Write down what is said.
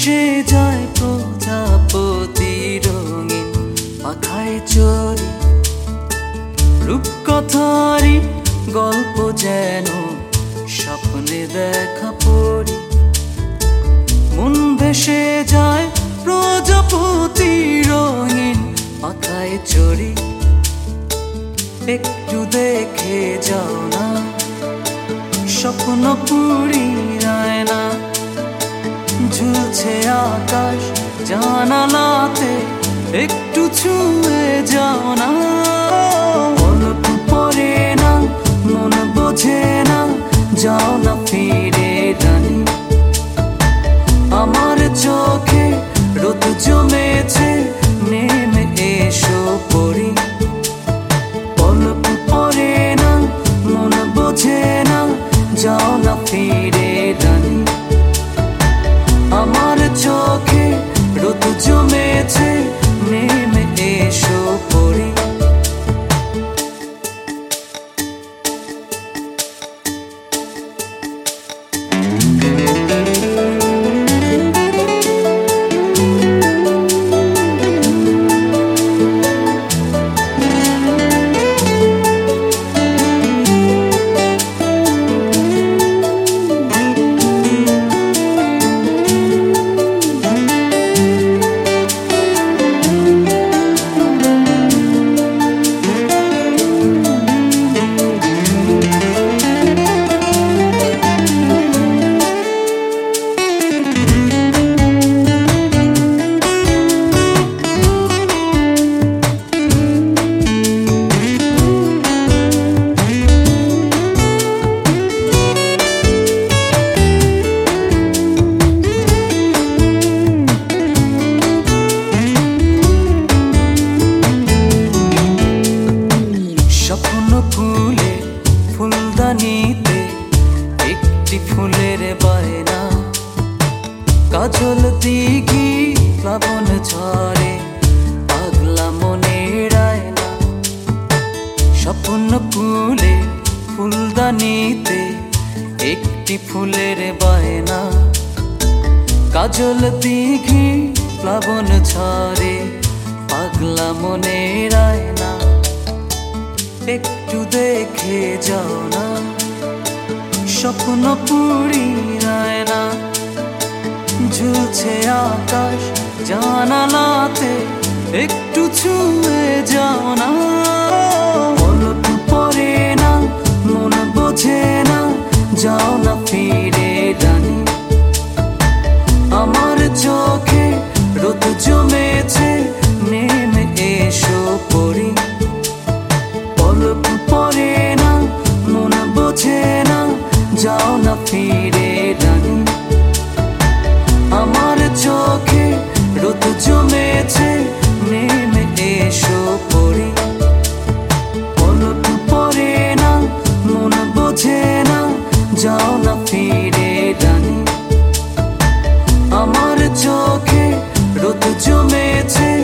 ভেসে যায় প্রজাপতি রঙিন পাখায় চড়ি। রূপকথারই গল্প যেন স্বপ্নে দেখা পড়ি। মন ভেসে যায় প্রজাপতি রঙিন পাখায় চড়ি। একটু দেখে যাও না, স্বপ্ন পুরিরায় না। ঝুলছে আকাশ জানালাতে, একটু ছুঁয়ে যাও না। অল্প পরে না, মন বোঝে না, যাও না ফিরে ডানি। আমার চোখে রোদ জমেছে, নেমে এসো পড়ি। অল্প পরে না, মন বোঝে না, যাও না ফিরে ডানি। আমার চোখে রোদ জমেছে, নেমে এসো পড়ি। ফুলে ফুলদানিতে একটি ফুলের বায়না। কাজল দিঘি প্লাবন ঝরে, পাগলা মনের আয়না। স্বপ্ন ফুলে ফুলদানিতে একটি ফুলের বায়না। কাজল দিঘি প্লাবন ঝরে, পাগলা মনের আয়না। একটু দেখে যাও না, স্বপ্ন পুরিরায় না। ঝুলছে আকাশ জানালাতে, একটু ছুঁয়ে যাও না। অল্প পরে না, মন বোঝে না, যাও না ফিরে ডানি। আমার চোখে রোদ জমেছে, নেমে এসো পড়ি। অল্প পরে না, মন বোঝে না, যাও না ফিরে ডানি। আমার চোখে রোদ জমেছে, নেমে এসো পড়ি। অল্প পরে না, মন বোঝে না, যাও না ফিরে ডানি। আমার চোখে রোদ জমেছে,